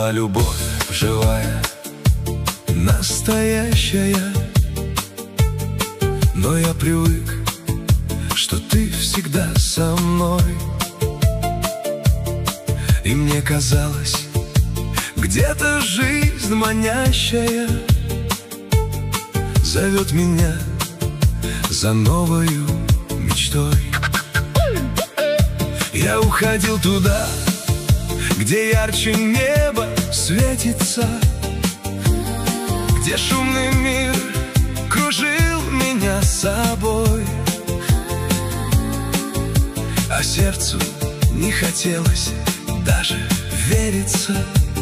была любовь живая, настоящая. Но я привык, что ты всегда со мной. И мне казалось, где-то жизнь манящая зовет меня за новою мечтой. Я уходил туда, где ярче небо светится, где шумный мир кружил меня с собой, а сердцу не хотелось даже вериться,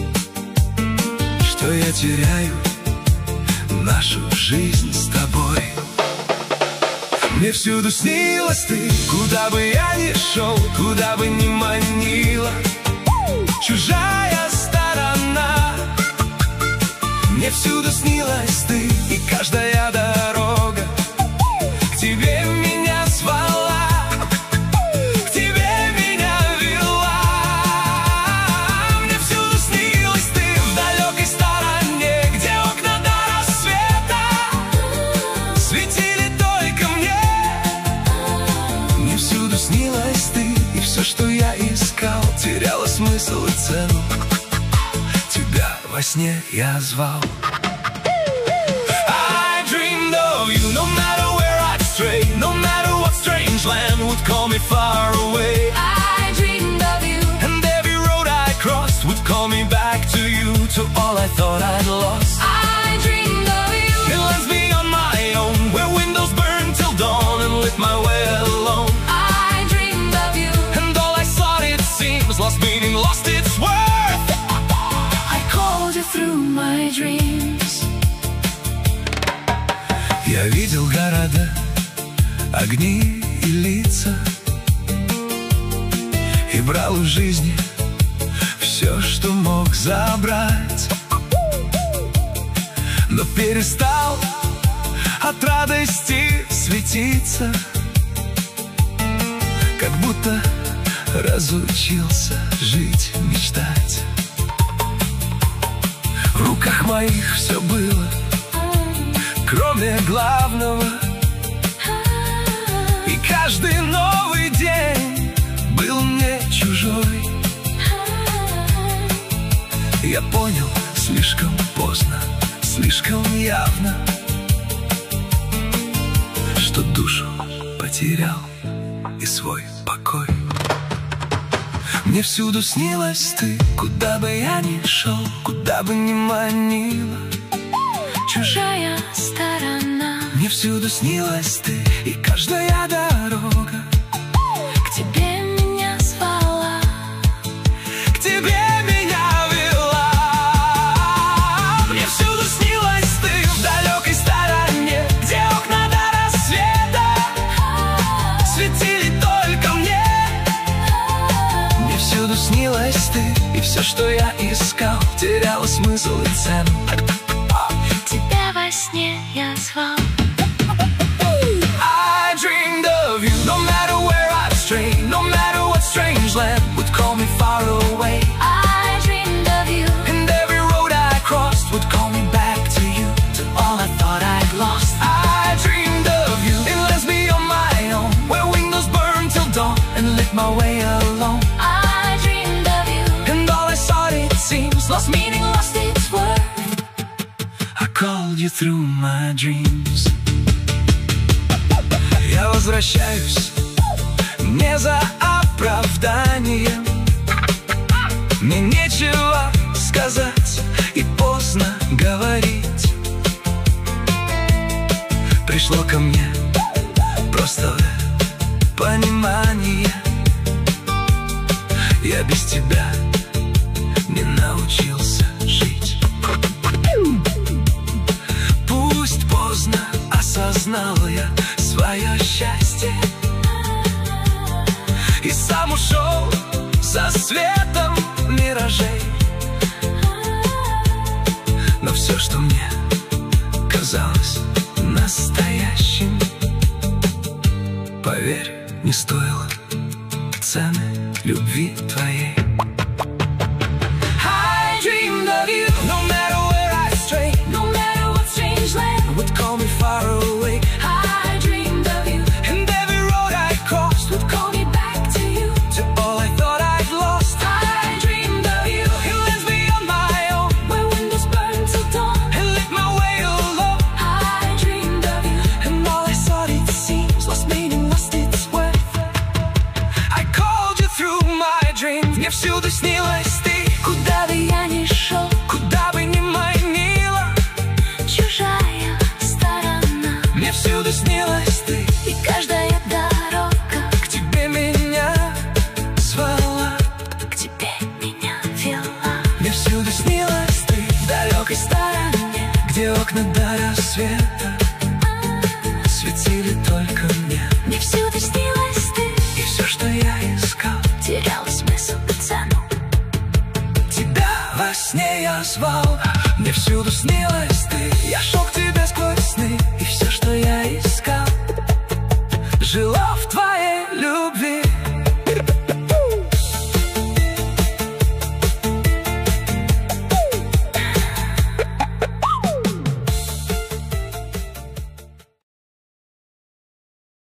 что я теряю нашу жизнь с тобой. Мне всюду снилась ты, куда бы я ни шел, куда бы ни манила чужая сторона. Мне всюду снилась ты, и каждая дорога к тебе меня звала, к тебе меня вела. Мне всюду снилась ты в далекой стороне, где окна до рассвета светили только мне. Мне всюду снилась ты, и все, что я искал, теряло смысл и цену. Тебя во сне я звал. I dreamed of you, no matter where I'd stray, no matter what strange land would call me far away. I dreamed of you, And every road I crossed would call me back to you, to all I thought I'd lost. I dreamed of you, In lands beyond my own, where windows burn till dawn and lit my way alone. I dreamed of you, And all I sought, it seems, lost meaning, lost its worth. I called you through my dreams. Я видел города, огни и лица, и брал из жизни все, что мог забрать, но перестал от радости светиться, как будто разучился жить, мечтать. В руках моих все было, кроме главного, и каждый новый день был мне чужой. Я понял слишком поздно, слишком явно, что душу потерял и свой покой. Мне всюду снилась ты, куда бы я ни шел, куда бы ни манила Чужая сторона, Мне всюду снилась ты, и каждая дорога к тебе меня звала, к тебе меня вела. Мне всюду снилась ты в далекой стороне, где окна до рассвета светили только мне. Мне всюду снилась ты, и все, что я искал, теряло смысл и цену. тебя во сне я звал. I dreamed of you, no matter where I'd stray, no matter what strange land would call me far away. I dreamed of you, And every road I crossed would call me back to you, to all I thought I'd lost. I dreamed of you in lands beyond my own, where windows burned till dawn and lit my way alone. I dreamed of you, And all I sought, it seems, lost meaning, lost its worth. I called you through my dreams. Я возвращаюсь не за оправданием, мне нечего сказать и поздно говорить. Пришло ко мне просто понимание, я без тебя не научился жить. Пусть поздно осознал я свое счастье и сам ушел за светом миражей. Но все, что мне казалось настоящим, поверь, не стоило цены любви твоей. I dream сне я звал, мне всюду снилась ты. Я шел к тебе сквозь сны, и все